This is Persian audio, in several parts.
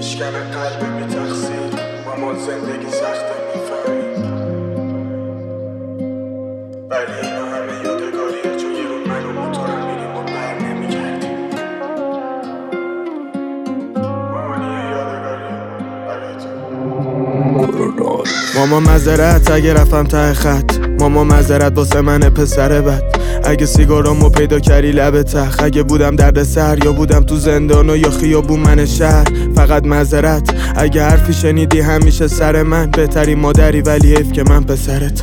میشکنه قلب بی تقصیر. مامان زندگی سخته میفهمی، ولی اینا همه یادگاریه، چون یه رو من و موتورم میریم و بر نمیگردیم. مامانی یادگاریه برای تو. ماما معذرت اگه رفتم ته خط، ماما معذرت واسه من پسر بد. اگه سیگارامو پیدا کردی لب تخت، اگه بودم درد سر یا بودم تو زندان و یا خیابون من شهر. فقط معذرت اگه حرفی شنیدی همیشه سر من. بهترین مادری ولی حیف که من پسرت.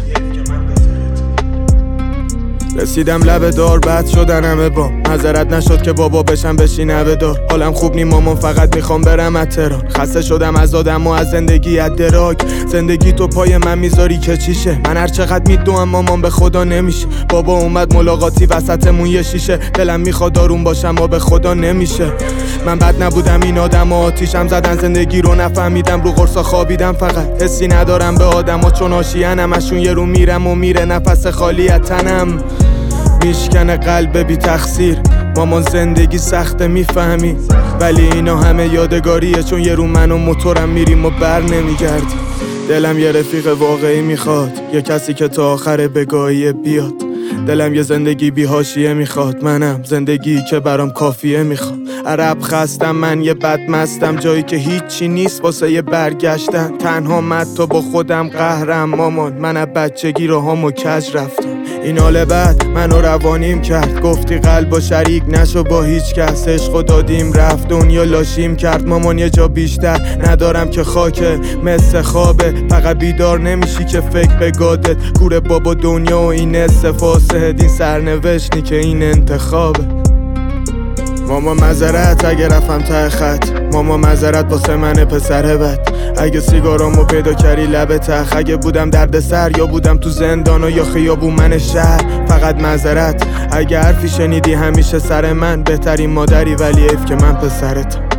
رسیدم لب دار بد شدن همه با معذرت نشد که بابا بشم بشینه به دار. حالم خوب نی مامان فقط میخوام برم از تهران. خسته شدم از آدم و از زندگی از دراگ. زندگی تو پای من میذاری که چیشه؟ من هر چقدر میدوام مامان به خدا نمیشه. بابا اومد ملاقاتی وسطمون یه شیشه. دلم میخواد آروم باشم و به خدا نمیشه. من بد نبودم این آدم و آتیشم زدن زندگی رو نفهمیدم. رو قرصا خوابیدم فقط حسی ندارم به آدما چون آشیان همشون یه رو میرم و میره نفس خالی از تنم. میشکنه قلب بی تقصیر. مامان زندگی سخته میفهمی، ولی اینا همه یادگاریه، چون یه رو من و موتورم میریم و بر نمیگردیم. دلم یه رفیق واقعی میخواد، یه کسی که تا آخر بگاهی بیاد. دلم یه زندگی بی حاشیه میخواد، منم زندگی که برام کافیه میخواد. عرب خستم من یه بد مستم، جایی که هیچی نیست واسه یه برگشتن. تنها مت با خودم قهرم مامان، من از بچگی راهامو کج رفتم. این حال بد منو روانیم کرد، گفتی قلب و شریک نشو با هیچ کس. عشقو دادیم رفت دنیا لاشیم کرد. مامان یه جا بیشتر ندارم که خاکه مثل خوابه. فقط بیدار نمیشی که فکر به گادت. کوره بابا دنیا و این استفاسه، این سرنوشتی که این انتخابه. ماما معذرت اگه رفتم ته خط، ماما معذرت واسه من پسر بد. اگه سیگارامو پیدا کردی لب تخت، اگه بودم درد سر یا بودم تو زندان و یا خیابون من شهر. فقط معذرت اگه حرفی شنیدی همیشه سر من. بهترین مادری ولی حیف که من پسرتم.